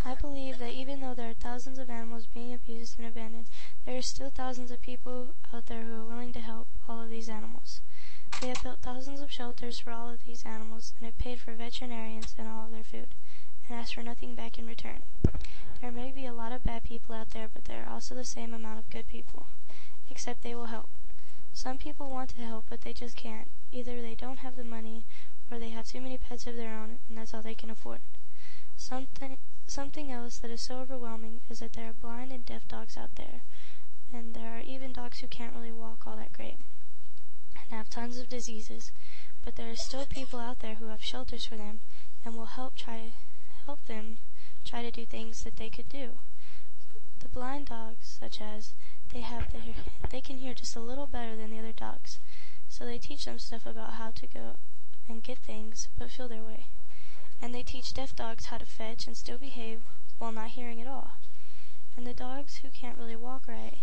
I believe that even though there are thousands of animals being abused and abandoned, there are still thousands of people out there who are willing to help all of these animals. They have built thousands of shelters for all of these animals and have paid for veterinarians and all of their food, and asked for nothing back in return. There may be a lot of bad people out there, but there are also the same amount of good people, except they will help. Some people want to help, but they just can't. Either they don't have the money, or they have too many pets of their own, and that's all they can afford. Something else that is so overwhelming is that there are blind and deaf dogs out there, and there are even dogs who can't really walk all that great, and have tons of diseases, but there are still people out there who have shelters for them, and will help them try to do things that they could do. The blind dogs, such as they can hear just a little better than the other dogs, so they teach them stuff about how to go and get things, but feel their way. And they teach deaf dogs how to fetch and still behave while not hearing at all. And the dogs who can't really walk right,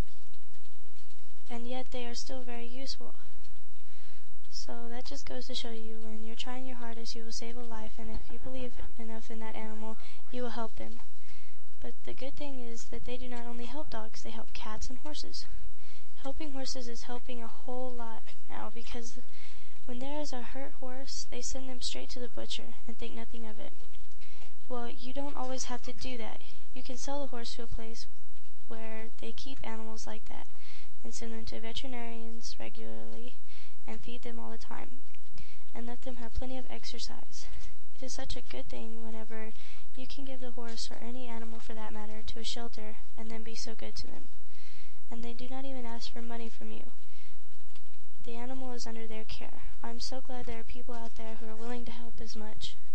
and yet they are still very useful. So that just goes to show you, when you're trying your hardest, you will save a life, and if you believe enough in that animal, you will help them. But the good thing is that they do not only help dogs, they help cats and horses. Helping horses is helping a whole lot now, because when there is a hurt horse, they send them straight to the butcher and think nothing of it. Well, you don't always have to do that. You can sell the horse to a place where they keep animals like that, and send them to veterinarians regularly, and feed them all the time, and let them have plenty of exercise. It is such a good thing whenever you can give the horse, or any animal for that matter, to a shelter, and then be so good to them. And they do not even ask for money from you. The animal is under their care. I'm so glad there are people out there who are willing to help as much.